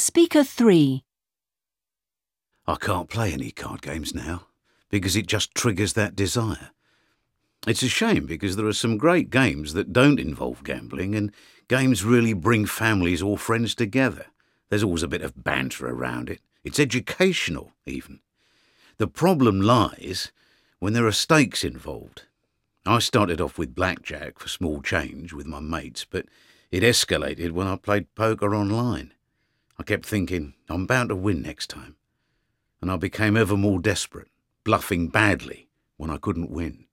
Speaker 3. I can't play any card games now because it just triggers that desire. It's a shame because there are some great games that don't involve gambling, and games really bring families or friends together. There's always a bit of banter around it. It's educational, even. The problem lies when there are stakes involved. I started off with blackjack for small change with my mates, but it escalated when I played poker online. I kept thinking, I'm bound to win next time. And I became ever more desperate, bluffing badly when I couldn't win.